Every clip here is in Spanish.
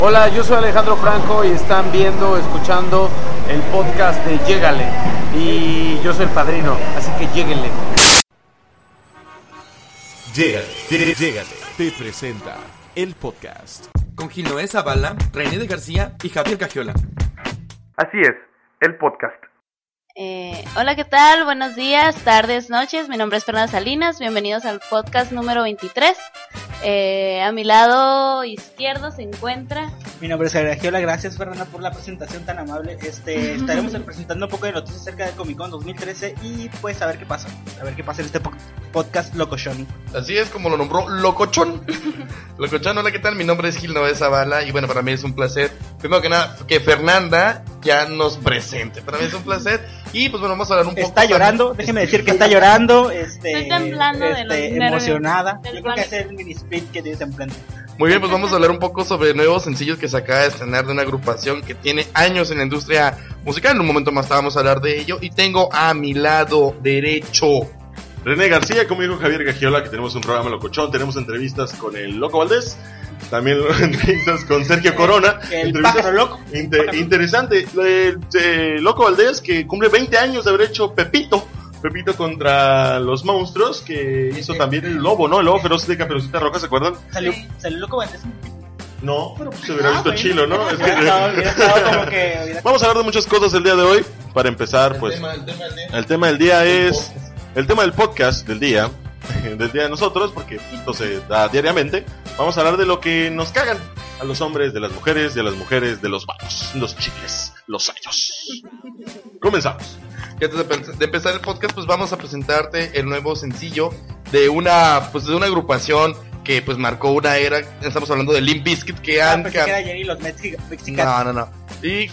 Hola, yo soy Alejandro Franco y están viendo, escuchando el podcast de Llégale. Y yo soy el padrino, así que lléguenle. Llégale, te presenta el podcast. Con Gil Noé Zavala, René de García y Javier Cagiola. Así es, el podcast. Hola, ¿qué tal? Buenos días, tardes, noches. Mi nombre es Fernanda Salinas. Bienvenidos al podcast número 23. A mi lado izquierdo se encuentra... Mi nombre es Javier Cagiola. Gracias, Fernanda, por la presentación tan amable. Estaremos presentando un poco de noticias acerca de Comic Con 2013 y pues a ver qué pasa. A ver qué pasa en este podcast Locochón. Así es como lo nombró, Locochón. Locochón, hola, ¿qué tal? Mi nombre es Gil Noé Zavala y bueno, para mí es un placer, primero que nada, que Fernanda ya nos presente. Para mí es un placer y pues bueno, vamos a hablar un poco. Está llorando, déjeme decir que está llorando. Estoy temblando de los emocionada. nervios. Yo creo que es el mini speed que tiene temblando. Muy bien, pues vamos a hablar un poco sobre nuevos sencillos que se acaba de estrenar de una agrupación que tiene años en la industria musical. En un momento más vamos a hablar de ello y tengo a mi lado derecho René García, conmigo Javier Cagiola, que tenemos un programa Locochón, tenemos entrevistas con el Loco Valdés, también entrevistas con Sergio Corona. El pájaro loco. Interesante, Loco Valdés, que cumple 20 años de haber hecho Pepito contra los monstruos, que hizo también el lobo, ¿no? El lobo feroz de Caperucita Roja, ¿se acuerdan? Salió Loco Valdés. No, pero pues se hubiera visto chilo, ¿no? Hubiera estado como que... Vamos a hablar de muchas cosas el día de hoy. Para empezar, pues, el tema del día es... El tema del podcast del día de nosotros, porque esto se da diariamente. Vamos a hablar de lo que nos cagan a los hombres, de las mujeres, de los vatos, los chicles, los sayos. Comenzamos. Y antes de empezar el podcast, pues vamos a presentarte el nuevo sencillo de una agrupación que pues marcó una era. Estamos hablando de Limp Bizkit, que han... Pensé que era Jenny los mexicanos. No. Y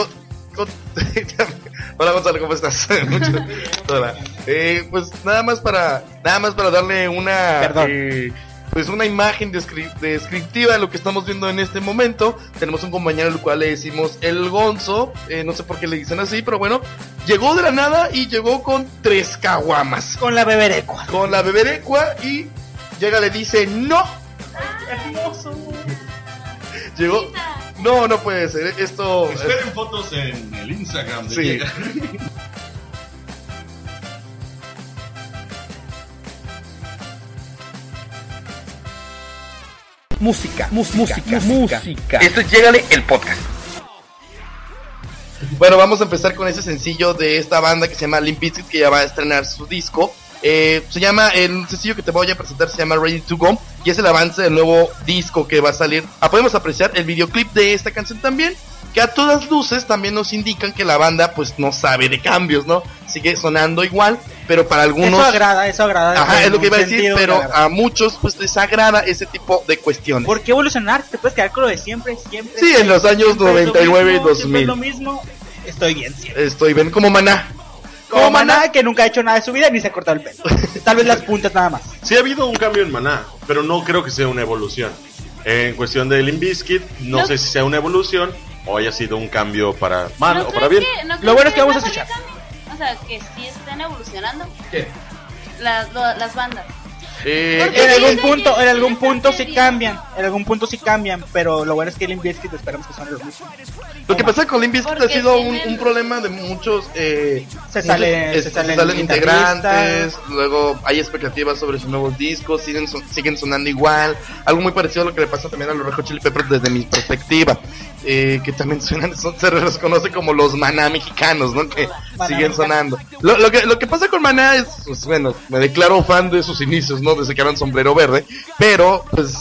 Hola Gonzalo, ¿cómo estás? Hola. Pues nada más para darle una pues una imagen descriptiva de lo que estamos viendo en este momento. Tenemos un compañero al cual le decimos el Gonzo, no sé por qué le dicen así, pero bueno, llegó de la nada y llegó con 3 caguamas. Con la beberecua. Y llega, le dice no. Hermoso. Llegó. No puede ser. Esto. Esperen fotos en el Instagram de sí. Llega. Música. Esto es Llégale, el podcast. Bueno, vamos a empezar con ese sencillo de esta banda que se llama Limp Bizkit, que ya va a estrenar su disco. El sencillo que te voy a presentar se llama Ready to Go y es el avance del nuevo disco que va a salir. Podemos apreciar el videoclip de esta canción también, que a todas luces también nos indican que la banda pues no sabe de cambios, ¿no? Sigue sonando igual, pero para algunos... Eso agrada. Ajá, es lo que iba a decir, pero a muchos pues les agrada ese tipo de cuestiones. ¿Por qué evolucionar? Te puedes quedar con lo de siempre. Sí, en los años 99 y 2000. Es lo mismo, estoy bien siempre. Estoy bien como Maná. Como Maná, que nunca ha hecho nada de su vida ni se ha cortado el pelo. Tal vez las puntas nada más. Sí ha habido un cambio en Maná, pero no creo que sea una evolución. En cuestión de Limp Bizkit, no sé si sea una evolución o haya sido un cambio para mal o para bien. Lo bueno es que vamos a escuchar. O sea, que sí estén evolucionando. ¿Qué? Las bandas. En algún punto sí cambian. En algún punto sí cambian. Pero lo bueno es que Limp Bizkit esperamos que suene lo mismo. Lo que pasa con Limp Bizkit ha sido un problema de muchos. Se salen integrantes. Luego hay expectativas sobre sus nuevos discos. Siguen sonando igual. Algo muy parecido a lo que le pasa también a los Red Hot Chili Peppers desde mi perspectiva. Que también se les conoce como los Maná mexicanos, ¿no? Que siguen sonando. Lo que pasa con Maná es, pues, bueno, me declaro fan de sus inicios, ¿no? Desde que eran Sombrero Verde, pero pues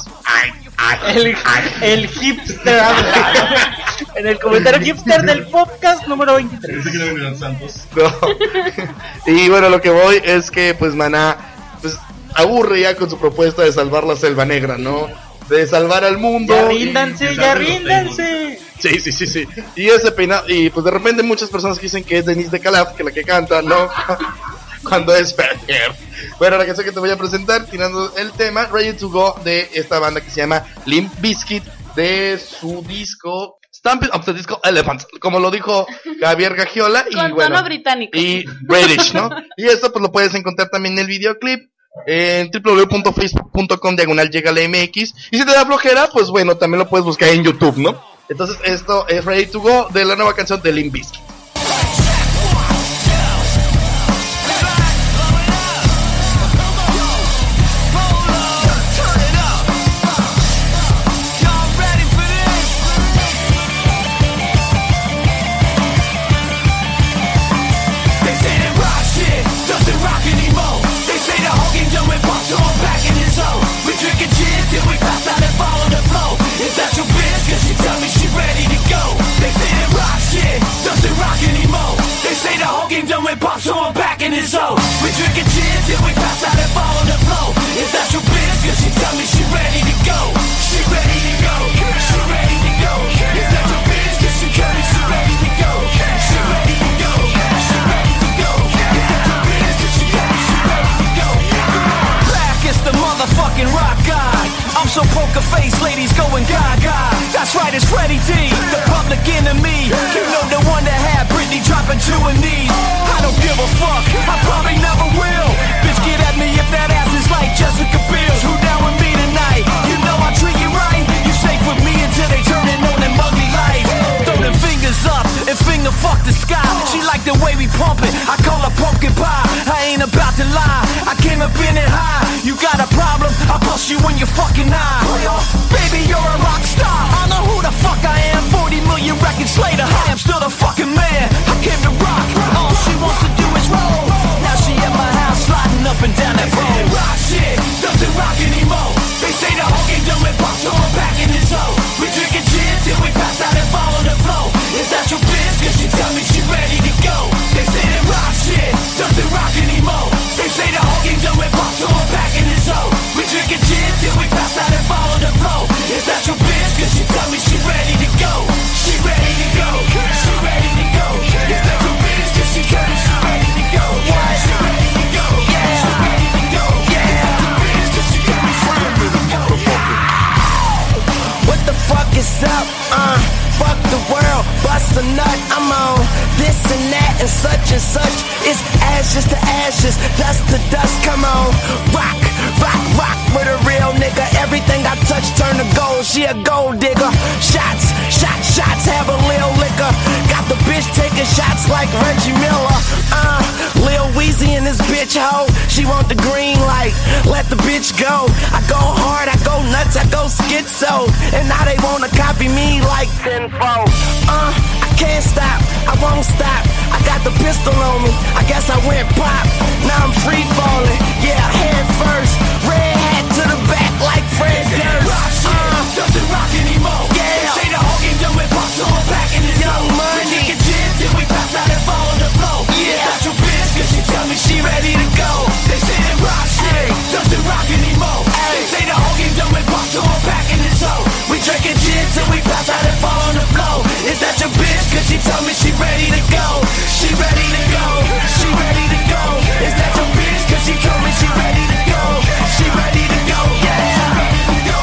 el hipster en el comentario hipster del podcast número 23. No. Y bueno, lo que voy es que pues Maná pues aburre ya con su propuesta de salvar la Selva Negra, ¿no? De salvar al mundo. Ya ríndanse. Sí. Y ese peinado, y pues de repente muchas personas dicen que es Denise de Calaf, que la que canta, ¿no? Cuando es Ferrer. Bueno, la canción que te voy a presentar, tirando el tema, Ready to Go, de esta banda que se llama Limp Bizkit, de su disco Stampede of the Disco Elephants, como lo dijo Javier Cagiola. Con tono británico. Y British, ¿no? Y esto pues lo puedes encontrar también en el videoclip. en www.facebook.com/llegalemx. Y si te da flojera, pues bueno, también lo puedes buscar en YouTube, ¿no? Entonces esto es Ready to Go de la nueva canción de Limp Bizkit. Pop, so I'm back in his zone. We drinking gin till we pass out and fall on the floor. Is that your bitch? Cause she tell me she ready to go. She ready to go. She ready to go. Is that your bitch? Cause she tell me she ready to go. She ready to go. She ready to go. Is that your bitch? Cause she tell me she ready to go. Back is the motherfucking rock guy. I'm so poker face, ladies going gaga. That's right, it's Freddie D, the public enemy. You know the one that had Britney dropping to her knees. I don't give a fuck, I probably never will. Bitch, get at me if that ass is like Jessica Biel. Who down with me tonight? You know I treat you right. You safe with me until they turn it on them ugly lights. Throw them fingers up and finger fuck the sky. She like the way we pump it, I call her pumpkin pie. I ain't about to lie, I came up in it high. You got a problem, I'll bust you when you're fucking high. Baby, you're a rock star, I know who the fuck I am. 40 million records later, I am still the fucking man. I came to rock, all she wants to do is roll. Now she at my house sliding up and down that road. Rock shit doesn't rock anymore. They say the whole game done with pop, so I'm back in his hole. We drinking gin till we pass out and fall on the floor. Is that your bitch? Cause she tell me she ready to go. They say that rock shit doesn't rock anymore. They say the whole game done with pop, so I'm back in his hole. We drinking gin till we pass out and fall on the floor. Is that your bitch? Cause she tell me she ready to go. She ready to go. She ready to go. Is that your bitch? Cause she tell me she ready to go. She ready to go. She ready to go. Is that your bitch? Cause she tell me she ready to go. What the fuck is up? Fuck the world, bust a nut, I'm on this and that and such. It's ashes to ashes, dust to dust, come on. Rock, rock, rock with a real nigga. Everything I touch turn to gold, she a gold digger. Shots, shots, shots, have a lil liquor. Got the bitch taking shots like Reggie Miller. Lil Weezy in this bitch hoe. She want the green light, let the bitch go. I go hard, I go nuts, I go schizo. And now they wanna copy me like tenfold. I can't stop, I won't stop. I got the pistol on me, I guess I went pop. Now I'm free falling, yeah, head first. Red hat to the back like Fred Durst. Doesn't rock anymore. Yeah. They say the whole game done with pop, so I'm back in his Young Money. We nigga gin till we pass out and fall on the floor. Yeah. That's your bitch, cause she tell me she ready to go. They say that rock shit doesn't rock anymore. They say the whole game done with pop, so I'm back in his hole. We drinking gin till we pass out and fall on the floor. Is that your bitch? Cause she tell me she ready to go. She ready to go. She ready to go. Is that your bitch? Cause she told me she ready to go. She ready to go. Yeah. She ready to go.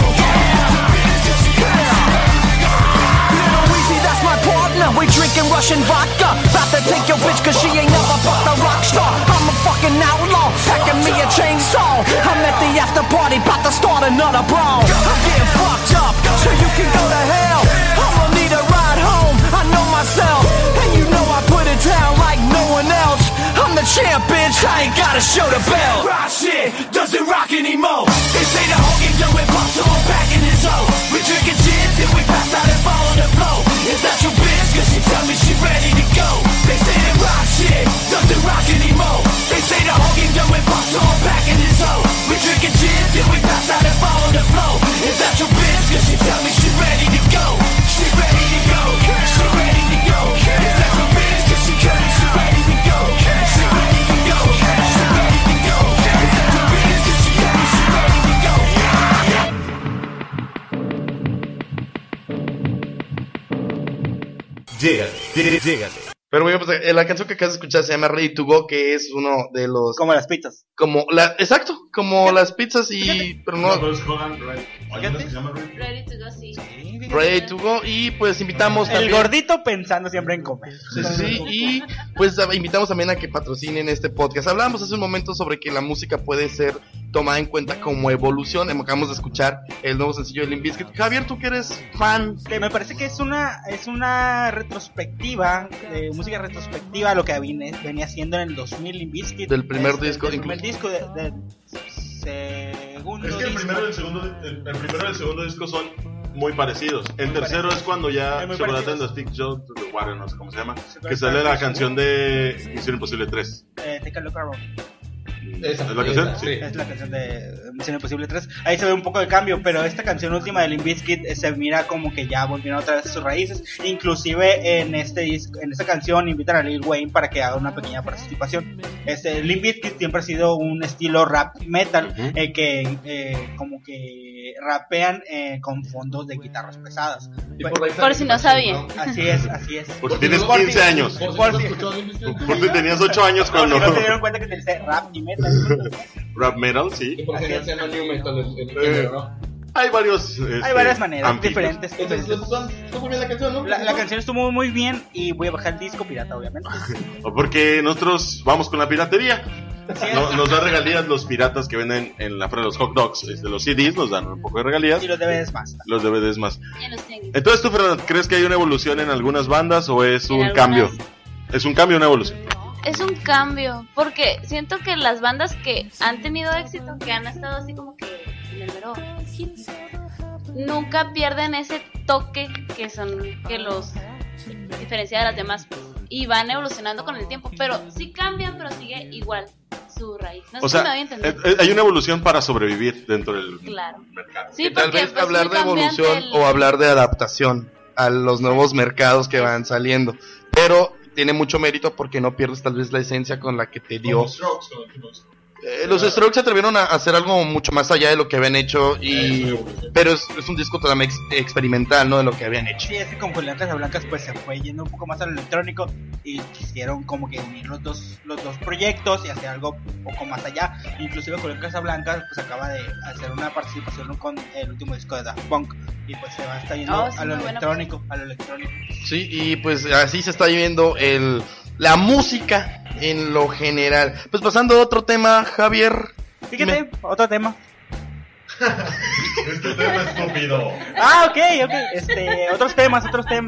We drinking Russian vodka. About to take your bitch cause she ain't never fucked a rock star. I'm a fucking outlaw, packing me a chainsaw. I'm at the after party, about to start another brawl. I'm getting fucked up, so you can go to hell. I'ma need a ride home, I know myself. And you know I put it down like no one else. I'm the champ, bitch, I ain't gotta show the belt. Rock shit doesn't rock anymore. They say the whole game done with pop, so I'm back in his hole. We drinking gin till we pass out and fall on the floor. Is that your bitch? Cause she tell me she ready to go. They say that rock shit doesn't rock anymore. They say the whole game done with pop, so I'm back in his hole. We drinking gin till we pass out and fall on the floor. Is that your bitch? Cause she tell me she ready to go. She ready to go. She ready to go. Is that your bitch? Cause she tell me she ready to go. She ready to go. She ready to go. Is that your bitch? Cause she tell me she ready to go. Llégale. Pero bueno, pues la canción que acabas de escuchar se llama Ready to Go, que es uno de los... Como las pizzas. Exacto, como las pizzas pero no. Ready to go, sí. Ready to go. Y pues invitamos El también. gordito pensando siempre en comer. Sí, y pues invitamos también a que patrocinen este podcast. Hablábamos hace un momento sobre que la música puede ser tomada en cuenta como evolución. Acabamos de escuchar el nuevo sencillo de Limp Bizkit. Javier, tú que eres fan. Que me parece que es una retrospectiva, música retrospectiva a lo que venía haciendo en el 2000 Limp Bizkit. Del primer disco. Del primer disco del segundo Es que el disco. primero y el segundo disco son muy parecidos. El tercero es cuando ya muy Chocolate parecidos. and the Stick Joe to the Water, no sé cómo se llama, que sale la canción de Misión Imposible 3. Take a Look Around. ¿Es la canción? Sí. Es la canción de Misión Imposible 3. Ahí se ve un poco de cambio, pero esta canción última de Limp Bizkit se mira como que ya volvieron otra vez a sus raíces. Inclusive en esta canción invitan a Lil Wayne para que haga una pequeña participación. Limp Bizkit siempre ha sido un estilo rap metal, que como que rapean con fondos de guitarras pesadas. Por si no sabían. Así es. Por si tienes 15 años. Por si tenías 8 años cuando no se dieron cuenta que dice rap y metal. Rap metal, sí. ¿Y por qué no se llama New Metal el género, no? Hay varias maneras ámbitos diferentes. Estuvo bien la canción, ¿no? La canción estuvo muy bien y voy a bajar el disco pirata, obviamente. Porque nosotros vamos con la piratería. Nos da regalías los piratas que venden en la feria de los hot dogs. Los CDs nos dan un poco de regalías. Y los DVDs más. Los DVDs más. Ya los tengo. Entonces tú, Fernando, ¿crees que hay una evolución en algunas bandas o es un cambio? ¿Es un cambio o una evolución? Es un cambio, porque siento que las bandas que han tenido éxito, que han estado así como que en el mero hit, nunca pierden ese toque que los diferencia de las demás, pues, y van evolucionando con el tiempo, pero sí cambian, pero sigue igual su raíz. No sé si me voy a entender. Hay una evolución para sobrevivir dentro del mercado. Sí, tal vez pues, hablar de evolución o hablar de adaptación a los nuevos mercados que van saliendo, pero tiene mucho mérito porque no pierdes tal vez la esencia con la que te dio. Los Strokes se atrevieron a hacer algo mucho más allá de lo que habían hecho, pero es un disco totalmente experimental, ¿no? De lo que habían hecho. Sí, es que con Julián Casablancas pues se fue yendo un poco más al electrónico y quisieron como que unir los dos proyectos y hacer algo un poco más allá. Inclusive Julián Casablancas pues acaba de hacer una participación con el último disco de Daft Punk y pues se va a estar yendo a lo electrónico. Sí, y pues así se está viviendo la música en lo general. Pues pasando a otro tema, Javier. Fíjate, otro tema. Este tema es estúpido. Ok. Otros temas.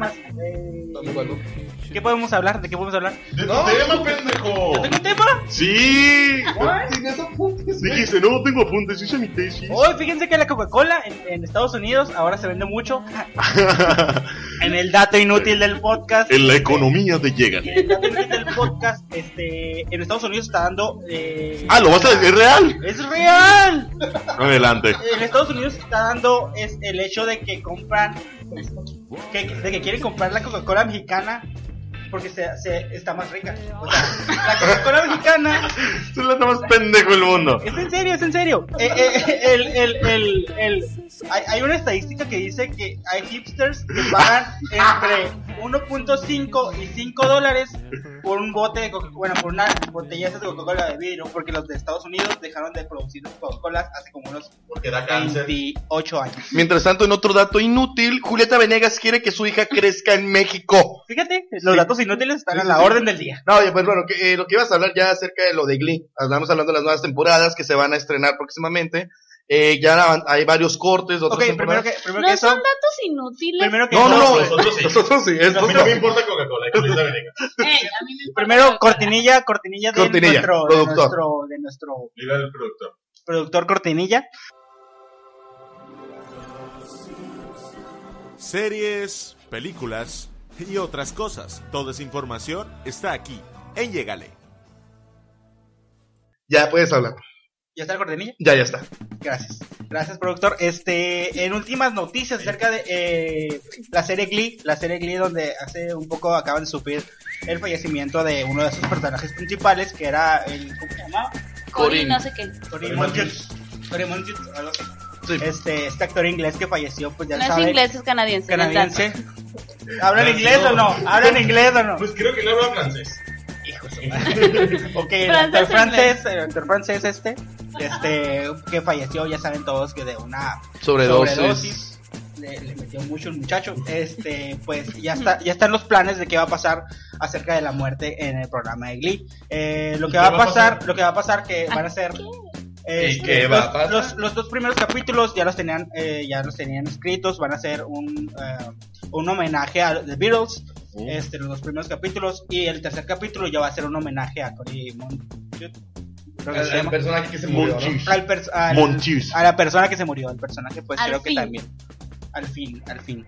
¿Qué podemos hablar? ¿De qué podemos hablar? ¡De tu tema, pendejo! ¿Yo tengo un tema? ¡Sí! Dijiste, no tengo apuntes, hice mi tesis. Hoy fíjense que la Coca-Cola en Estados Unidos ahora se vende mucho. En el dato inútil del podcast. En la economía de Llégale. En el dato inútil del podcast, en Estados Unidos está dando... ¿lo vas a decir? ¿Es real? ¡Es real! Adelante. En Estados Unidos está dando el hecho de que compran... de que quieren comprar la Coca-Cola mexicana porque está más rica. O sea, la Coca-Cola mexicana es la más pendejo del mundo. Es en serio. Hay una estadística que dice que hay hipsters que pagan entre 1.5 y $5 por un bote de Coca-Cola, por una botella de Coca-Cola de vidrio, porque los de Estados Unidos dejaron de producir Coca-Colas hace como unos 28 años. Mientras tanto, en otro dato inútil, Julieta Venegas quiere que su hija crezca en México. Fíjate, los datos inútiles están a la orden del día. No, pues bueno, lo que ibas a hablar ya acerca de lo de Glee. Estamos hablando de las nuevas temporadas que se van a estrenar próximamente. Ya hay varios cortes de otras temporadas. Primero no que son datos inútiles. Primero que no, nosotros sí. A mí no me importa Coca-Cola. A mí me importa primero cortinilla de nuestro Mira el productor. Productor cortinilla. Series, películas y otras cosas. Toda esa información está aquí en Llégale. Ya puedes hablar. ¿Ya está el cortinilla? Ya está. Gracias, productor. En últimas noticias acerca de la serie Glee, donde hace un poco acaban de sufrir el fallecimiento de uno de sus personajes principales, que era ¿cómo se llamaba? Cory, no sé qué. Cory Monteith, algo así. Sí. Este actor inglés que falleció, pues ya no sabe. Es inglés, es canadiense. ¿Hablan inglés o no? Pues creo que no habla francés. Ok, el actor francés que falleció, ya saben todos que de una sobredosis. Le metió mucho el muchacho. Pues ya están los planes de qué va a pasar acerca de la muerte en el programa de Glee. Lo que va a pasar que van a ser ¿Y qué va a pasar? Los 2 primeros capítulos ya los tenían escritos. Van a ser un homenaje a The Beatles. Los 2 primeros capítulos, y el tercer capítulo ya va a ser un homenaje a Cory Monteith. Al personaje que se murió, ¿no? A la persona que se murió. El personaje, pues Al creo fin. que también. Al fin.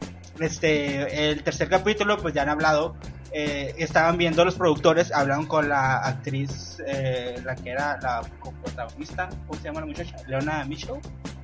El tercer capítulo, pues ya han hablado. Estaban viendo los productores, hablaron con la actriz, la que era la protagonista. ¿Cómo se llama la muchacha? Leona Mitchell.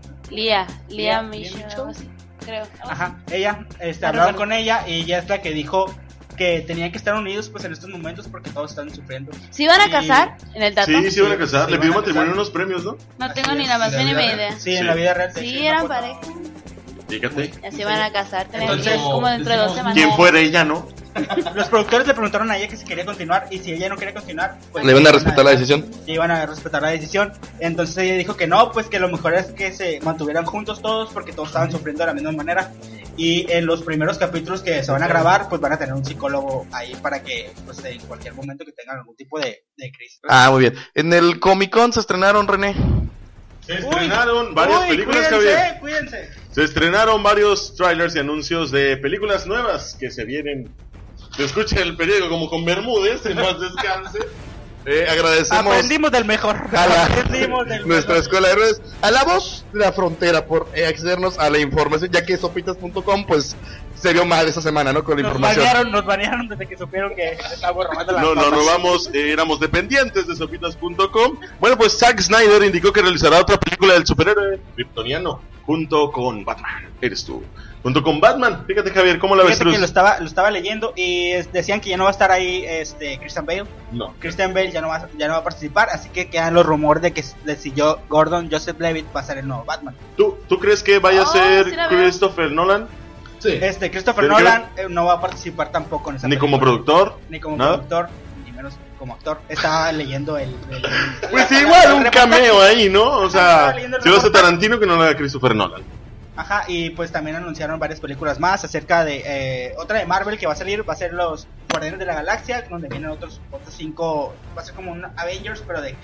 Lía Lía Mitchell, Mitchell. algo así, creo. Ajá, ella, hablaron con ella y ella es la que dijo que tenían que estar unidos pues en estos momentos porque todos están sufriendo. ¿Se iban a casar en el dato? Sí, van a casar. Sí, Le van pidió a matrimonio casar. unos premios, ¿no? No tengo Así ni es, la más en la mínima vida idea. Sí, Sí. en la vida real. Sí, eran pareja. Fíjate. Ya se iban a casar. Tenían Entonces, que como dentro de 2 semanas. ¿Quién fuera ella, no? Los productores le preguntaron a ella que si quería continuar y si ella no quería continuar, pues Le iban a respetar la decisión. Sí, iban a respetar la decisión. Entonces ella dijo que no, pues que lo mejor es que se mantuvieran juntos todos porque todos estaban sufriendo de la misma manera. Y en los primeros capítulos que se van a grabar, pues van a tener un psicólogo ahí para que, pues en cualquier momento que tengan algún tipo de crisis. Ah, muy bien. En el Comic Con se estrenaron, René. Se estrenaron varias películas, Javier. Cuídense. Se estrenaron varios trailers y anuncios de películas nuevas que se vienen. Se escucha el periódico como con Bermúdez, en más descanse. Agradecemos Aprendimos del mejor. Aprendimos del nuestra mejor. escuela de héroes, a la voz de la frontera por accedernos a la información, ya que sopitas.com pues se vio mal esa semana, ¿no? Con la información. Nos banearon desde que supieron que estábamos robando las No, lo papas. robamos, éramos dependientes de sopitas.com. Bueno, pues Zack Snyder indicó que realizará otra película del superhéroe kryptoniano junto con Batman. Eres tú. Junto con Batman. Fíjate, Javier, ¿cómo la ves, Fíjate que Cruz? lo estaba leyendo y decían que ya no va a estar ahí Christian Bale. No. Christian Bale ya no va a participar, así que quedan los rumores de que si Gordon Joseph Levitt va a ser el nuevo Batman. ¿Tú crees que vaya a Oh, ser sí la veo. Christopher Nolan? Sí. Christopher Pero Nolan no va a participar tampoco en esa Ni como película. productor. Ni como ¿Nada? productor, ni menos como actor. Estaba leyendo Pues igual, un cameo ahí, ¿no? O sea, Estaba leyendo el si vas a reportaje. Tarantino, que no lo haga Christopher Nolan. Ajá, y pues también anunciaron varias películas más acerca de otra de Marvel que va a salir, va a ser los Guardianes de la Galaxia, donde vienen otros 5, va a ser como un Avengers, pero de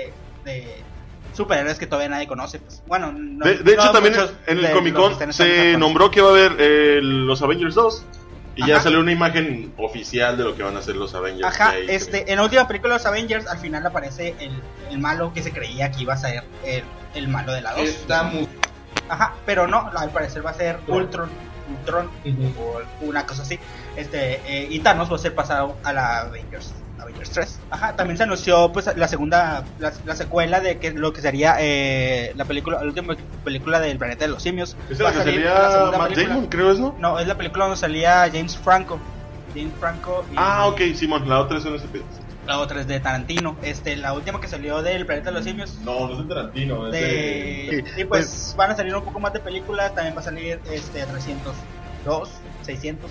superhéroes que todavía nadie conoce. Pues. Bueno, no, De hecho, no también muchos en el de Comic los Con que están se en nombró que va a haber los Avengers 2. Y ya Ajá. salió una imagen oficial de lo que van a hacer los Avengers. Ajá, de ahí, en la última película de los Avengers, al final aparece el malo que se creía que iba a ser el malo de la 2. Está muy... Ajá, pero no, al parecer va a ser Ultron Ujú. o una cosa así. Y Thanos va a ser pasado a la Avengers 3. Ajá, también se anunció pues la secuela de que lo que sería la última película del planeta de los simios. Esa Va es a la que salir salía la segunda Matt película. Damon, creo es, ¿no? No, es la película donde salía James Franco. Y Ah, ok, Simón, la otra es un SP. la otra es de Tarantino. La última que salió del planeta de los simios. No, no es de Tarantino, es de... Y pues van a salir un poco más de películas. También va a salir 302, 600.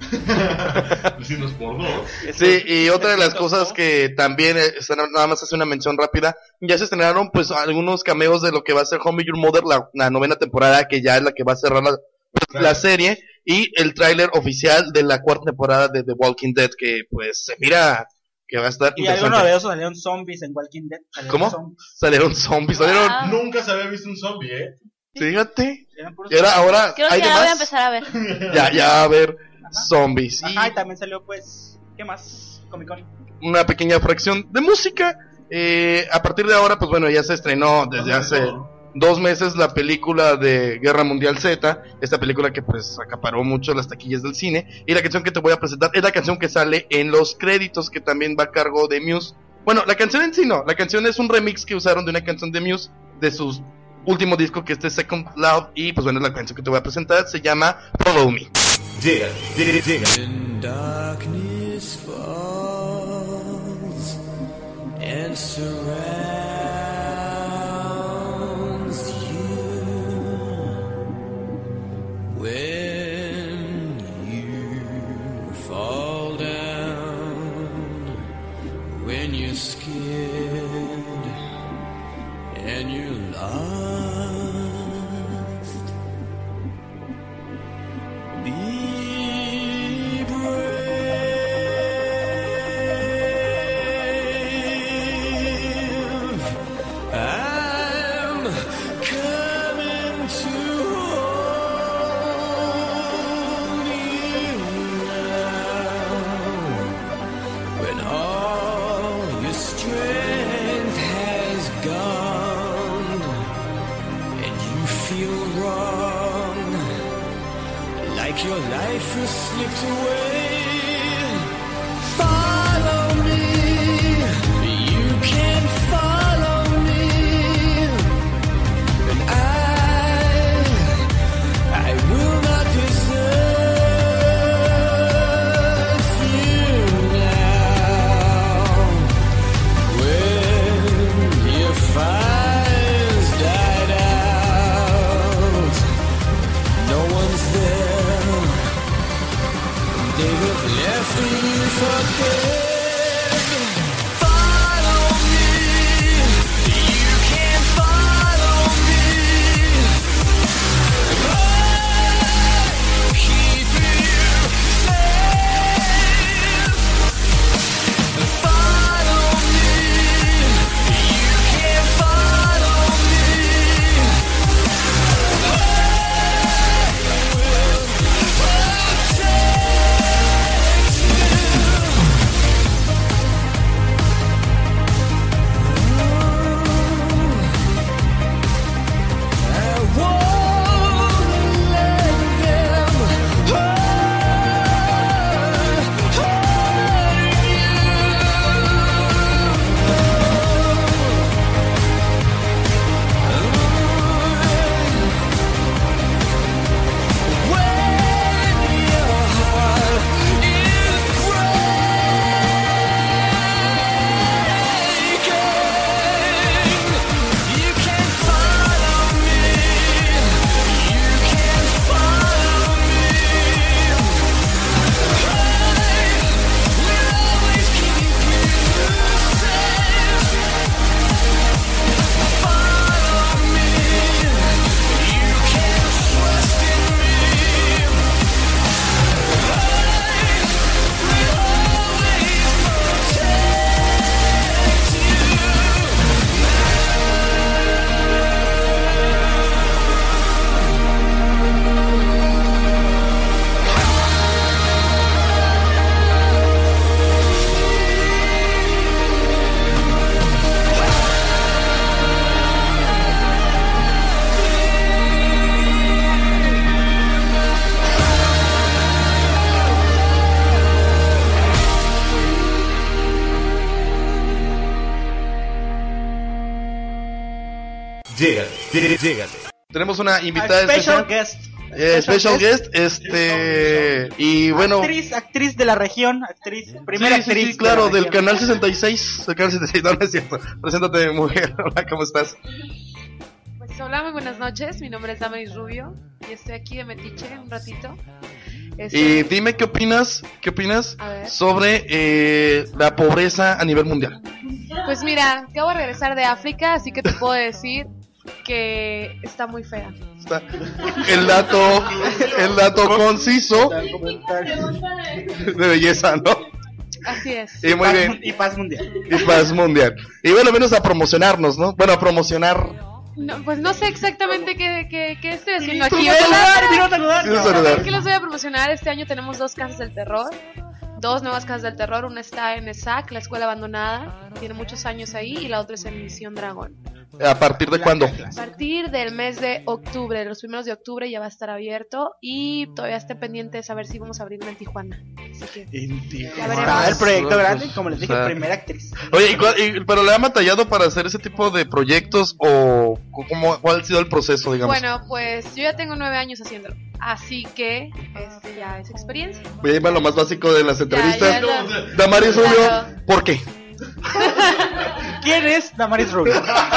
Decimos por dos. Sí, y otra de las cosas que también nada más hace una mención rápida, ya se estrenaron pues algunos cameos de lo que va a ser Home Your Mother, la 9ª temporada, que ya es la que va a cerrar la serie, y el tráiler oficial de la 4ª temporada de The Walking Dead, que pues se mira que va a estar Y algo interesante. novedoso, salieron zombies en Walking Dead. ¿Cómo? Salieron zombies, salieron... Ah. Nunca se había visto un zombie, ¿eh? Fíjate, Eran puros y ahora Creo hay que ya la voy a demás, empezar a ver. ya va a haber Ajá. zombies. Y Ajá, y también salió pues, ¿qué más? Comic Con. una pequeña fracción de música. A partir de ahora, pues bueno, ya se estrenó desde hace 2 meses la película de Guerra Mundial Z, esta película que pues acaparó mucho las taquillas del cine, y la canción que te voy a presentar es la canción que sale en los créditos, que también va a cargo de Muse. Bueno, la canción en sí no, la canción es un remix que usaron de una canción de Muse de sus último disco, que es Second Love, y pues bueno, la canción que te voy a presentar se llama Follow Me. Llega. When darkness falls and surrounds you, when you fall down, when you're scared and you're slipped away. Follow me, you can follow me, and I will not desert you now. When your fire's died out, no one's there. They have left you for dead. Follow me, you can follow me. I'll keep you safe. Follow me, you can follow me. Llégale. Tenemos una invitada Special especial. Special guest, y bueno, actriz de la región, primera actriz. Sí, claro, de la del región. canal 66, no es cierto. Preséntate, mujer. Hola, ¿cómo estás? Pues hola, muy buenas noches. Mi nombre es Damaris Rubio y estoy aquí de metiche un ratito. Y dime qué opinas A ver. sobre la pobreza a nivel mundial. Pues mira, acabo de regresar de África, así que te puedo decir que está muy fea. Está el dato conciso de belleza, ¿no? Así es. Y muy bien. Y paz mundial. Y paz mundial. Y bueno, menos a promocionarnos, ¿no? Bueno, a promocionar. No, pues no sé exactamente qué estoy haciendo Vino aquí. a saludar. Quiero saludar. ¿Qué los voy a promocionar? Este año tenemos 2 casas del terror. 2 nuevas casas del terror. Una está en ESAC, la escuela abandonada. Tiene muchos años ahí. Y la otra es en Misión Dragón. ¿A partir de cuándo? A partir del mes de octubre, los primeros de octubre ya va a estar abierto. Y todavía esté pendiente de saber si vamos a abrir en Tijuana. Así que ya veremos. Ah, el proyecto grande, como les dije, primera actriz. Oye, ¿pero le ha batallado para hacer ese tipo de proyectos o cuál ha sido el proceso, digamos? Bueno, pues yo ya tengo 9 años haciéndolo. Así que ya es experiencia. Voy a ir a lo más básico de las entrevistas. Ya, Damaris Claro. Rubio, ¿por qué? ¿Quién es Damaris Rubio?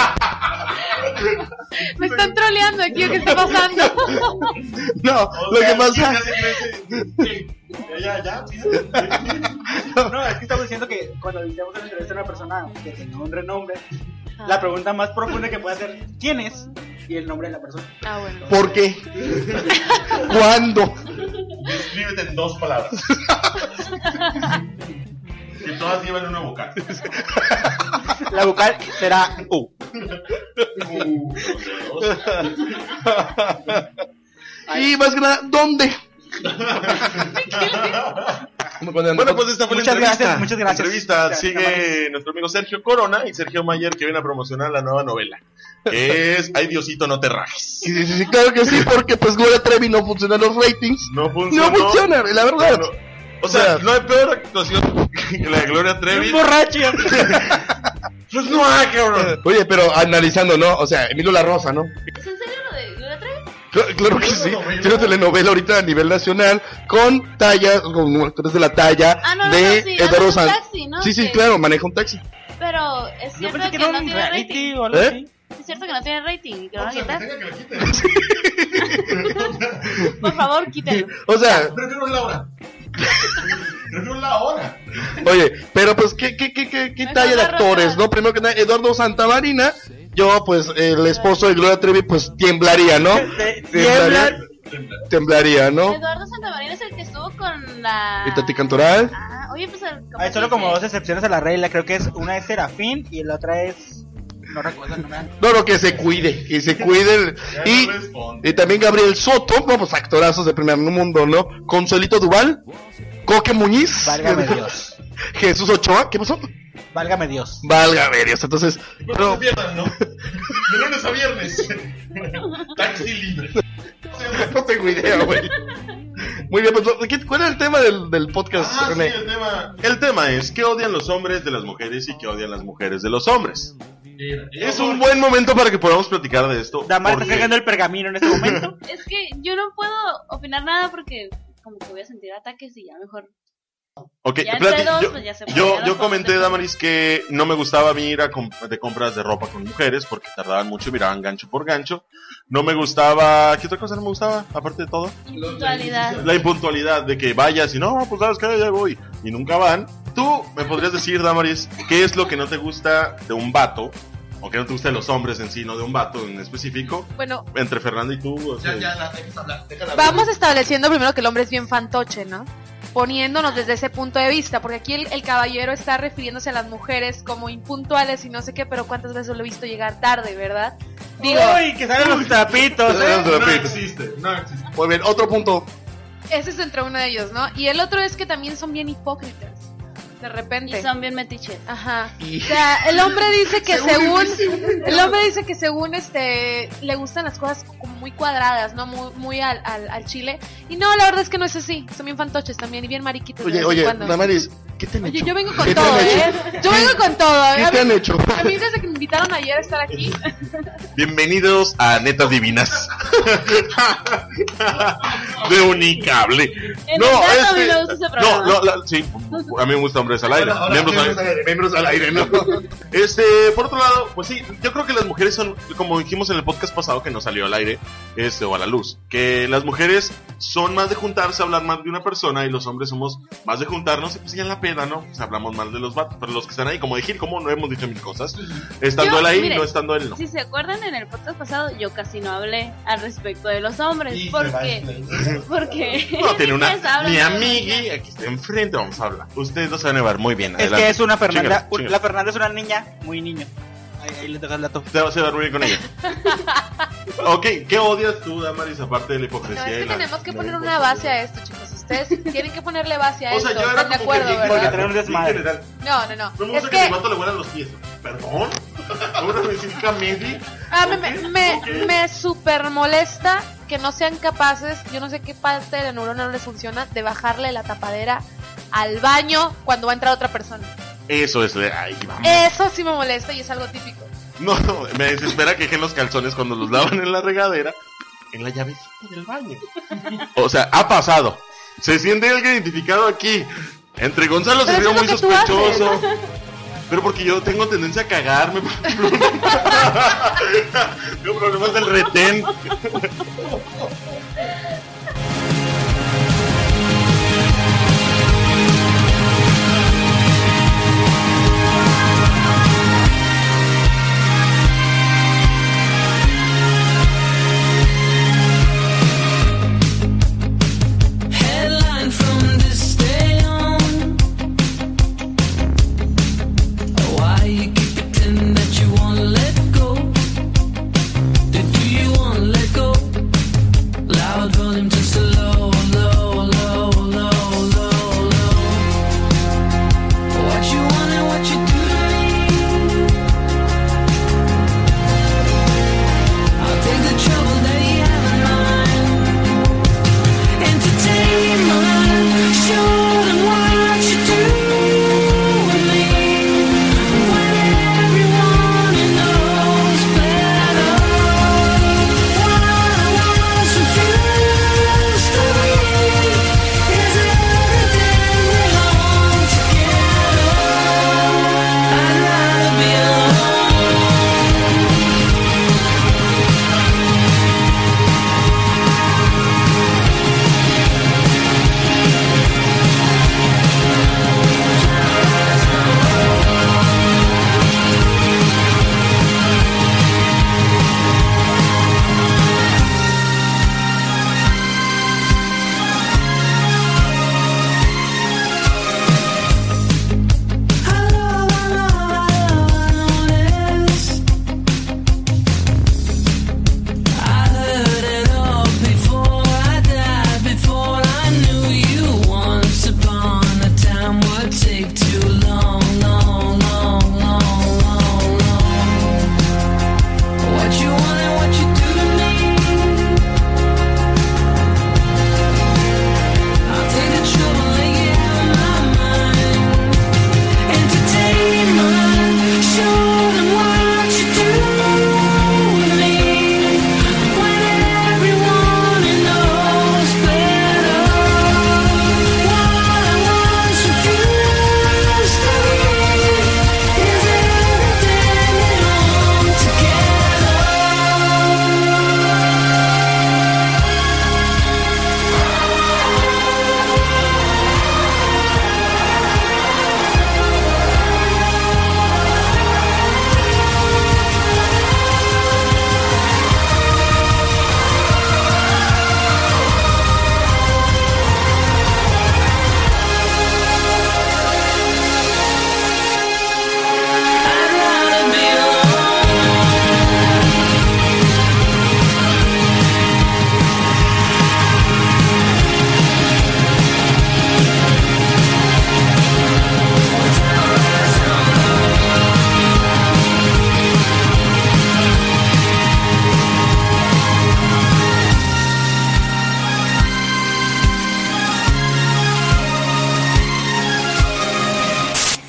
Me están troleando aquí, ¿qué está pasando? No, lo que pasa... No, es que estamos diciendo que cuando iniciamos una entrevista a una persona que tenga un renombre, la pregunta más profunda que puede hacer, ¿quién es? Y el nombre de la persona. Ah, bueno. ¿Por qué? ¿Cuándo? Descríbete en 2 palabras. Que todas llevan una vocal. La vocal será U. Y más que nada, ¿dónde? Bueno, pues esta fue la entrevista. Muchas gracias. Entrevista. Sigue nuestro amigo Sergio Corona y Sergio Mayer, que viene a promocionar la nueva novela, que es Ay Diosito, no te rajes. Sí, claro que sí, porque pues Gloria Trevi no funciona en los ratings. No funciona, la verdad. O sea, no hay peor actuación que la de Gloria Trevi. ¡Es borracho! Pues no hay, cabrón. Oye, pero analizando, ¿no? O sea, Emilio La Rosa, ¿no? ¿Es en serio lo de Gloria Trevi? Claro que sí. Tiene una telenovela ahorita a nivel nacional con actores de la talla de sí, Eduardo maneja un Sanz. taxi, ¿no? Sí, Que- claro, maneja un taxi. Pero es Yo cierto pensé que, que era no un tiene reality rating. o algo así. Es cierto que no tiene rating y que lo van a quitar. Tenga que la quiten. Por favor, quítenlo. O sea, Prefiero la hora. Prefiero la hora. oye, pero pues, ¿qué talla de la actores, Rosa. no? Primero que nada, Eduardo Santamarina. Yo, pues, el esposo de Gloria Trevi, pues, temblaría, ¿no? Temblaría, ¿no? Eduardo Santamarina es el que estuvo con la... Y Tati Cantoral. Oye, pues... Hay solo como dos excepciones a la regla. Creo que es una es Serafín y la otra es... No recuerdo el nombre. No, que se cuide. Y también Gabriel Soto, no, pues actorazos de primer mundo, ¿no? Consuelito Duval, Coque Muñiz, Válgame Dios. Jesús Ochoa, ¿qué pasó? Válgame Dios. Válgame Dios, entonces... No se pierdan, ¿no? De lunes a viernes. Taxi libre. No tengo idea, güey. Muy bien, pues, ¿cuál es el tema del podcast, Sí, René? el tema es ¿qué odian los hombres de las mujeres y qué odian las mujeres de los hombres? Es un buen momento para que podamos platicar de esto. Damar está porque- sacando el pergamino en este momento. Es que yo no puedo opinar nada porque como que voy a sentir ataques y ya mejor... Ok, Ya entre dos, yo, pues ya se yo, puede, ya yo no comenté, podemos Damaris, que no me gustaba a mí ir de compras de ropa con mujeres porque tardaban mucho y miraban gancho por gancho. No me gustaba... ¿Qué otra cosa no me gustaba, aparte de todo? Impuntualidad. La impuntualidad de que vayas y no, pues sabes que ya voy y nunca van. Tú me podrías decir, Damaris, ¿qué es lo que no te gusta de un vato? O que no te gusta de los hombres en sí, no de un vato en específico. Bueno, Entre Fernanda y tú. O sea, déjala vamos estableciendo primero que el hombre es bien fantoche, ¿no? Poniéndonos desde ese punto de vista, porque aquí el caballero está refiriéndose a las mujeres como impuntuales y no sé qué, pero cuántas veces lo he visto llegar tarde, ¿verdad? Digo, ¡Uy! Que salen los trapitos, no existe. Muy bien, otro punto. ese es entre uno de ellos, ¿no? Y el otro es que también son bien hipócritas, de repente. Y son bien metiches. Ajá. O sea, el hombre dice que según le gustan las cosas como muy cuadradas, ¿no? Muy al chile. Y no, la verdad es que no es así. Son bien fantoches también y bien mariquitos. de vez en Oye, cuando. Damaris, ¿qué te han hecho? Oye, yo vengo con ¿Qué te todo, han hecho? Yo vengo con todo. ¿Qué te han hecho? A mí desde que me invitaron ayer a estar aquí. Bienvenidos a Netas Divinas. De Unicable. En verdad, a mí me gusta ese programa. Sí, a mí me gusta Hombres al Aire. Miembros al aire, ¿no? Por otro lado, pues sí, yo creo que las mujeres son, como dijimos en el podcast pasado que no salió al aire, o a la luz, que las mujeres son más de juntarse, hablar más de una persona, y los hombres somos más de juntarnos y pues ya en la peda, ¿no? Pues hablamos mal de los vatos, pero los que están ahí, como de Gil, como no hemos dicho mil cosas, estando él ahí, mire, no estando él, no. Si se acuerdan, en el podcast pasado yo casi no hablé al respecto de los hombres. Sí, porque No, tiene una, ustedes hablan mi de- amigui, aquí está enfrente, vamos a hablar. Ustedes no se van a llevar muy bien, Es adelante. que es una Fernanda. Chíngale. La Fernanda es una niña muy niño. Ahí le toca el dato. Te vas a llevar muy bien con ella. Ok, ¿qué odias tú, Damaris, aparte de la hipocresía? No, es y que la- tenemos que poner una base a esto, chicos. Ustedes tienen que ponerle base a O sea, esto. yo era ¿Están de como que acuerdo, bien Porque verdad? tenemos desmadre. general. No. No me Es gusta que a mi que vato le huelan los pies. ¿Perdón? ¿Ahora específicamente? me super molesta que no sean capaces, yo no sé qué parte de la neurona no les funciona, de bajarle la tapadera al baño cuando va a entrar otra persona. Eso es, ay, vamos. Eso sí me molesta y es algo típico. No, me desespera que dejen los calzones cuando los lavan en la regadera, en la llavecita del baño. O sea, ha pasado. Se siente alguien identificado aquí. Entre Gonzalo se Pero vio eso muy es lo que tú sospechoso. Pero porque yo tengo tendencia a cagarme. Tengo problemas del retén. Headline from this day on. Why you keep pretending that you won't let go? Do you want to let go? Loud volume.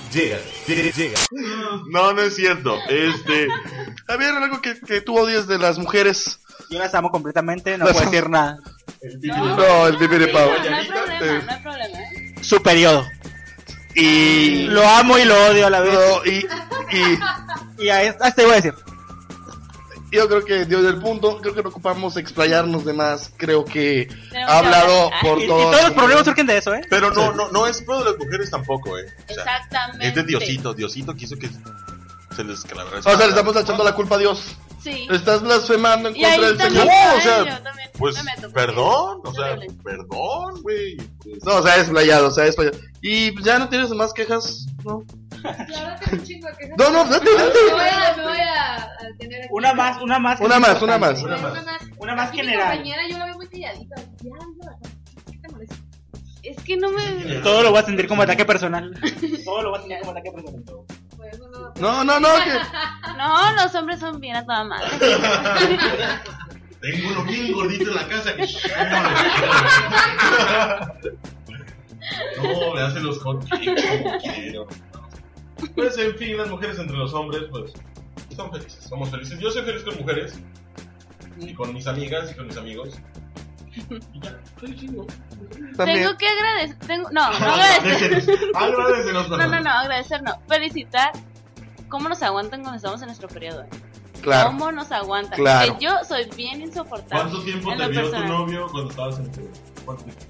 Llega. No, no es cierto. Javier, algo que tú odias de las mujeres. Yo las amo completamente, no puedo decir nada. No, el pipi de pavo. No hay problema, Su periodo. Y lo amo y lo odio a la vez. No, y hasta iba a decir. Yo creo que desde el punto, creo que no ocupamos explayarnos de más. Creo que Tenemos ha hablado que hablar. por Y todos. todos los problemas surgen de eso, ¿eh? Pero no es pro de las mujeres tampoco, O sea, Exactamente. es de Diosito quiso que se les calabrara. O sea, le estamos echando la culpa a Dios. Sí. Estás blasfemando en Y ahí contra del también, Señor. No, o sea, yo también pues, me meto, perdón, porque o sea, es horrible. perdón, güey. No, o sea, explayado. Y ya no tienes más quejas, ¿no? Claro que un chingo de quejas. No, date. Me voy a tener aquí. Una más. Una más. Una más Aquí general. Mi compañera yo la veo muy calladita. ¿Qué te molesta? Es que no me... Todo lo voy a sentir como ataque personal. Todo lo voy a sentir como ataque personal. Pues no. No, que... No, los hombres son bien a toda madre. Tengo uno bien gordito en la casa que... No, me hacen los hotcakes como quiero. Pues en fin, las mujeres entre los hombres, pues están felices, somos felices. Yo soy feliz con mujeres y con mis amigas y con mis amigos. Y ya, estoy chingo. También. Tengo que agradecer... No agradecer. Agradecenos, perdón. No, agradecer no. Felicitar cómo nos aguantan cuando estamos en nuestro periodo. Claro. Cómo nos aguantan. Claro. Porque yo soy bien insoportable. ¿Cuánto tiempo en te lo vio tu personal. novio cuando estabas en tu... ¿Cuánto tiempo?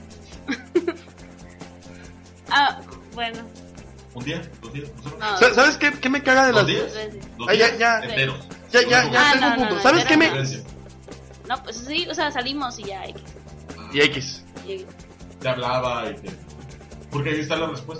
Bueno. ¿Un día? ¿2 días? No, ¿Sabes qué me caga de las... ¿2 días? 2 días. 2 Ay, días ya. enteros. Ya tengo un punto. no, ¿Sabes qué me...? No, pues sí, o sea, salimos y ya. Y X. Te hablaba y te... Porque ahí está la respuesta.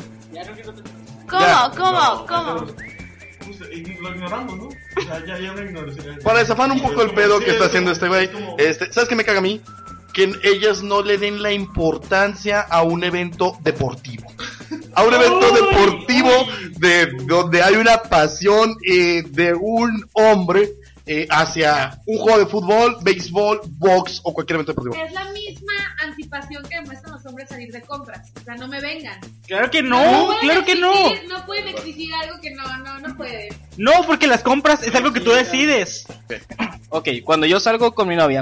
¿Cómo? Pues, lo ignoramos, ¿no? O sea, ya no ignoramos. Para desafar un poco el pedo que está haciendo este güey. ¿Sabes qué me caga a mí? Que ellas no le den la importancia a un evento deportivo. A un evento deportivo de donde hay una pasión de un hombre hacia un juego de fútbol, béisbol, box o cualquier evento deportivo. Es la misma antipasión que demuestran los hombres salir de compras. O sea, no me vengan. Claro que no, claro que no. No pueden exigir algo que no pueden. No, porque las compras es algo que tú decides. Ok, cuando yo salgo con mi novia,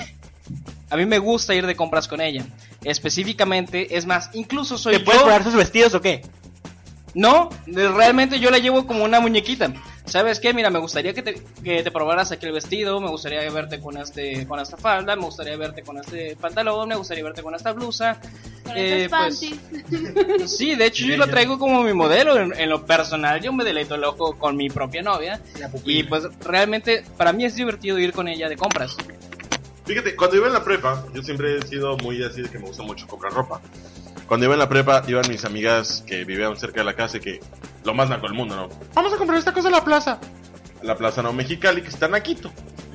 a mí me gusta ir de compras con ella. Específicamente, es más, incluso soy ¿Te yo... puedes probar sus vestidos o qué? No, realmente yo la llevo como una muñequita. ¿Sabes qué? Mira, me gustaría que te probaras aquel vestido, me gustaría verte con esta falda, me gustaría verte con este pantalón, me gustaría verte con esta blusa. Con estos panties. Sí, de hecho yo la traigo como mi modelo. En lo personal yo me deleito el ojo con mi propia novia. Y pues realmente para mí es divertido ir con ella de compras. Fíjate, cuando iba en la prepa, yo siempre he sido muy así de que me gusta mucho comprar ropa. Cuando iba en la prepa, iban mis amigas que vivían cerca de la casa y que lo más naco del mundo, ¿no? Vamos a comprar esta cosa en la plaza. La plaza no Mexicali, que está naquito.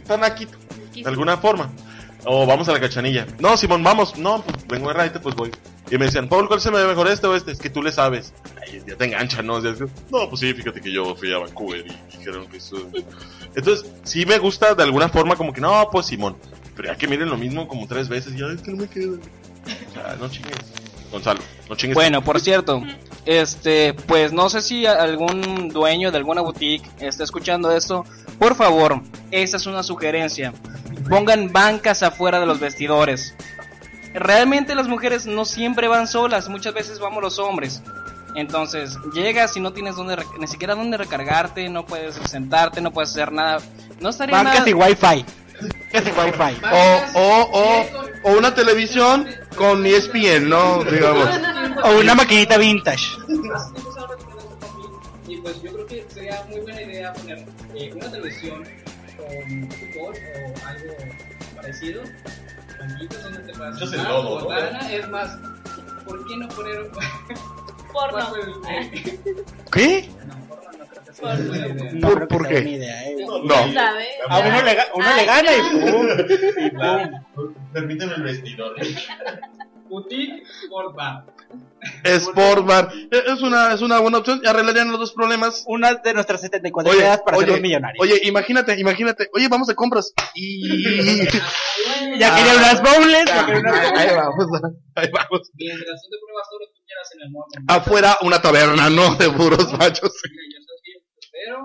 De alguna forma. O vamos a la Cachanilla. No, Simón, vamos. No, pues vengo de raite, pues voy. Y me decían, Paul, ¿cuál se me ve mejor, este o este? Es que tú le sabes. Ay, ya te enganchan, ¿no? No, pues sí, fíjate que yo fui a Vancouver y dijeron que eso... Entonces, sí me gusta de alguna forma como que, no, pues Simón. Pero ya que miren lo mismo como 3 veces, ya es que no me queda. O sea, no chingues. Gonzalo, no chingues. Bueno, por cierto, pues no sé si algún dueño de alguna boutique está escuchando esto. Por favor, esa es una sugerencia. Pongan bancas afuera de los vestidores. Realmente las mujeres no siempre van solas, muchas veces vamos los hombres. Entonces, llegas y no tienes ni siquiera dónde recargarte, no puedes sentarte, no puedes hacer nada. No estaría Bancas nada... y wifi. O una televisión con ESPN, ¿no? Digamos. O una maquinita vintage. Y pues yo creo que sería muy buena idea poner una televisión con fútbol o algo parecido. Banquitos donde te puedas Eso es sentar, el lodo, ¿no? botana. Es más, ¿por qué no poner Porno. ¿Qué? ¿Por qué? No. ¿Sabe? A uno le gana y pum. Permíteme el vestidor. Boutique Sport Bar. Sport Bar. Es una buena opción. Arreglarían los dos problemas. Una de nuestras 74 ideas para ser un millonario. Oye, imagínate. Oye, vamos de compras. Y... ya quería unas bowls. Ahí vamos. Mientras tú te pruebas todo lo que quieras en el mundo. Afuera una taberna, ¿no? De puros machos. Pero,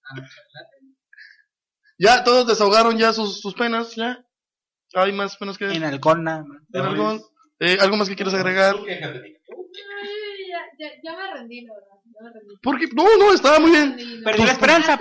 ya, todos desahogaron ya sus penas, ya. Hay más penas que... En Alcona. ¿Algo más que quieres agregar? Ya me rendí, la verdad. Porque no, estaba muy bien. Perdió la esperanza.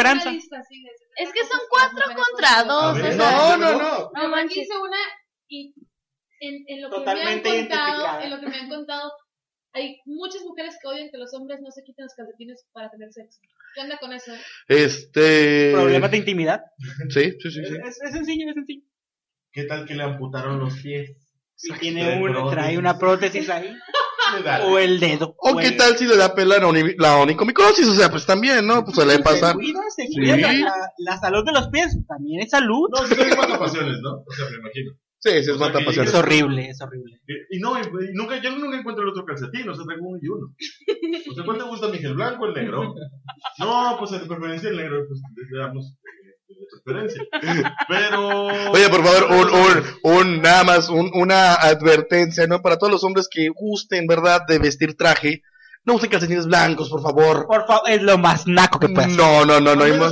Es que son 4 contra 2. No. No manches. Hice una y en lo que totalmente me han contado, hay muchas mujeres que odian que los hombres no se quiten los calcetines para tener sexo. ¿Qué onda con eso? ¿Problemas de intimidad? Sí. Es sencillo. ¿Qué tal que le amputaron los pies? Si trae una prótesis ahí. O el dedo. O qué tal si le da pela la onicomicosis, o sea, pues también, ¿no? Pues suele pasar. Se cuida. La salud de los pies también es salud. No, sí son matapasiones, ¿no? O sea, me imagino. Sí, es matapasiones. Es horrible. Y yo nunca encuentro el otro calcetín, o sea, traigo uno y uno. O sea, ¿cuál te gusta, Miguel? ¿Blanco o el negro? No, pues de preferencia el negro, pues le damos preferencia. Pero... Oye, por favor, nada más, una advertencia, ¿no? Para todos los hombres que gusten, ¿verdad?, de vestir traje, no usen calcetines blancos, por favor. Por favor, es lo más naco que puedes. No. Hay más.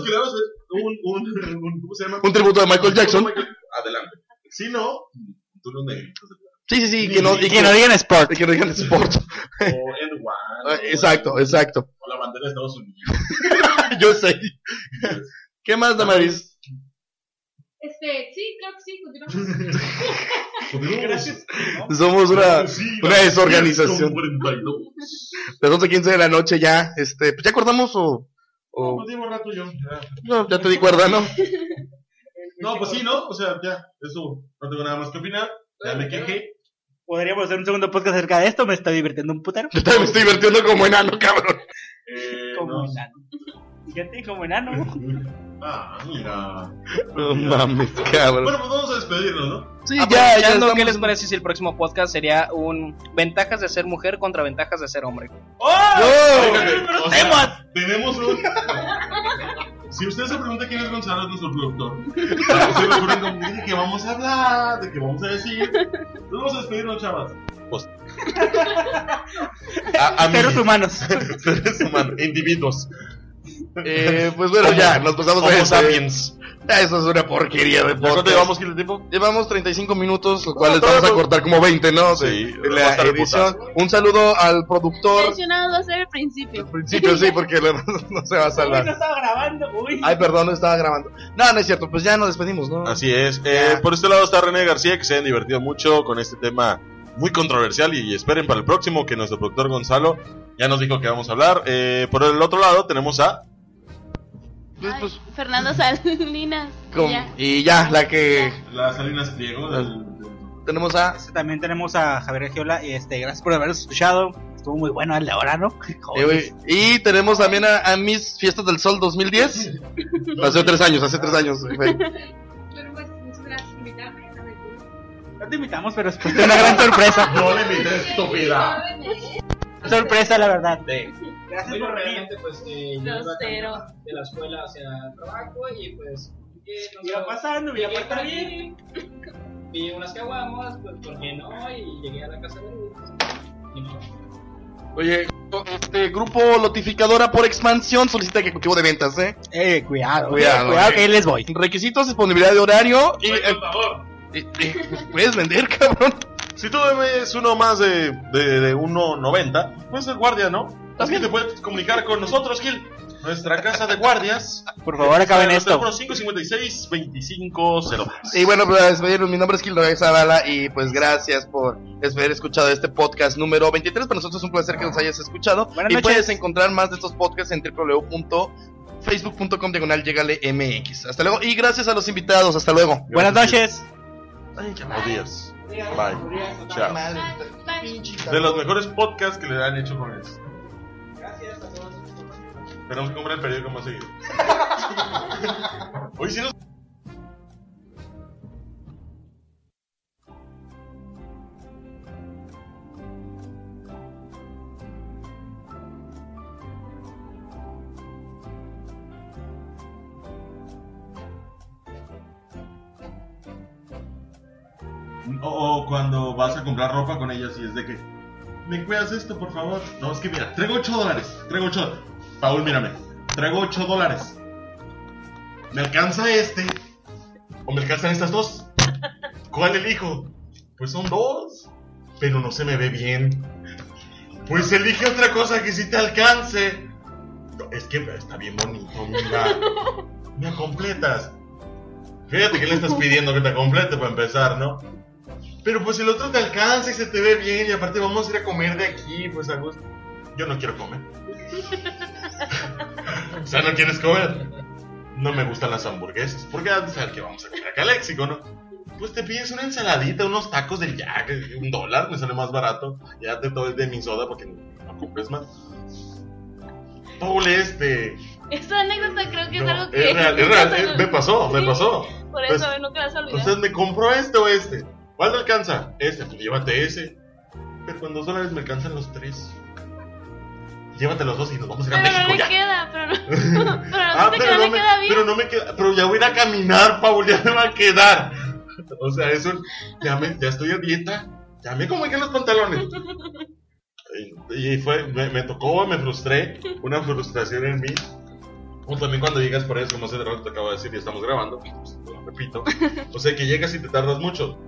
¿Cómo se llama? Un tributo de Michael Jackson. Adelante. Si no, tú los negritos. Sí, que no digan sport. Que no digan sport. O N1. Exacto. O la bandera de Estados Unidos. Yo sé. ¿Qué más, Damaris? Sí, claro que sí, continuamos. Gracias. Somos una desorganización. De 12 a 15 de la noche ya, pues ya acordamos o... No, pues llevo rato yo. No, ya te di cuerda, ¿no? No, pues sí, ¿no? O sea, ya, eso, no tengo nada más que opinar. Ya me quejé. ¿Podríamos hacer un segundo podcast acerca de esto? Me estoy divirtiendo un putero. Yo también me estoy divirtiendo como enano, cabrón. Enano. Fíjate, como enano. Mira. No mames, cabrón. Bueno, pues vamos a despedirnos, ¿no? Sí, ya estamos... ¿Qué les parece si el próximo podcast sería ventajas de ser mujer contra ventajas de ser hombre? Tenemos un... Si usted se pregunta quién es Gonzalo, es nuestro productor. Se recuerden de qué vamos a hablar, de qué vamos a decir. Nos vamos a despedirnos, chavas. Pues... Seres humanos, individuos. Pues bueno, ya, nos pasamos a sapiens. Eso es una porquería de podcast. ¿Cuánto llevamos, Gil, de tiempo? Llevamos 35 minutos, los cuales vamos a cortar como 20, ¿no? Sí, de la edición. Un saludo al productor. Mencionado va a ser el principio. Al principio sí, porque no se va a salvar. No estaba grabando, Ay, perdón, no estaba grabando. No es cierto, pues ya nos despedimos, ¿no? Así es. Por este lado está René García, que se han divertido mucho con este tema muy controversial, y esperen para el próximo que nuestro productor Gonzalo ya nos dijo que vamos a hablar. Por el otro lado tenemos a... Fernando Salinas. Y ya, la Salinas Pliego. Tenemos a... También tenemos a Javier Giola. Y gracias por habernos escuchado. Estuvo muy bueno el de ahora, ¿no? Y tenemos también a Miss Fiestas del Sol 2010. Hace 3 años. Pero pues, gracias por invitarme. No te invitamos, pero es una gran sorpresa. No le invité, estúpida. Sorpresa, la verdad. Gracias por realmente, pues, yo iba de la escuela hacia el trabajo y pues... iba pasando, vi unas caguamas, pues, ¿por qué no? Y llegué a la casa de Luis. Oye, grupo Lotificadora por expansión solicita ejecutivo de ventas, Cuidado, que ahí les voy. Requisitos, disponibilidad de horario y... por favor. ¿Puedes vender, cabrón? Si tú ves uno más de 1.90, puedes ser guardia, ¿no? También te puedes comunicar con nosotros, Gil. Nuestra casa de guardias. Por favor, acaben esto. 556-2502. Y bueno, para despedirnos, mi nombre es Gil Noé Zavala. Y pues gracias por haber escuchado este podcast número 23. Para nosotros es un placer que nos hayas escuchado. Buenas noches. Puedes encontrar más de estos podcasts en www.facebook.com/Llegale-MX. Hasta luego. Y gracias a los invitados. Hasta luego. Buenas noches. Buenos días. Bye. Chao. De los mejores podcasts que le han hecho con eso. Gracias a todos. Tenemos que comprar el periódico más seguido. Hoy sí nos... O cuando vas a comprar ropa con ellas y es de que, ¿me cuidas esto, por favor? No, es que mira, traigo $8. Paul, mírame, traigo $8. ¿Me alcanza este? ¿O me alcanzan estas dos? ¿Cuál elijo? Pues son dos, pero no se me ve bien. Pues elige otra cosa que sí te alcance. Es que está bien bonito, mira. ¿Me completas? Fíjate que le estás pidiendo que te complete para empezar, ¿no? Pero pues el otro te alcanza y se te ve bien. Y aparte vamos a ir a comer de aquí, pues a gusto. Yo no quiero comer. O sea, ¿no quieres comer? No me gustan las hamburguesas. Porque antes sabes que vamos a comer acá al Léxico, ¿no? Pues te pides una ensaladita, unos tacos del Jack, $1, me sale más barato. Ya te doy de mi soda porque no compres más. Paul, Esta anécdota creo que es algo que... Es real, me pasó. Por eso pues, nunca las olvidé. Entonces, ¿me compro este o este? ¿Cuál te alcanza? Pues llévate ese. Pero con $2 me alcanzan los 3. Llévate los dos y nos vamos a ir a México no ya. Queda, pero no me queda bien. Pero no me queda, pero ya voy a ir a caminar, Paul, ya me va a quedar. O sea, eso, ya estoy a dieta, ya me comí en los pantalones. Y me tocó, me frustré, una frustración en mí. O también cuando llegas por eso, como hace rato te acabo de decir y estamos grabando, pues, lo repito. O sea, que llegas y te tardas mucho.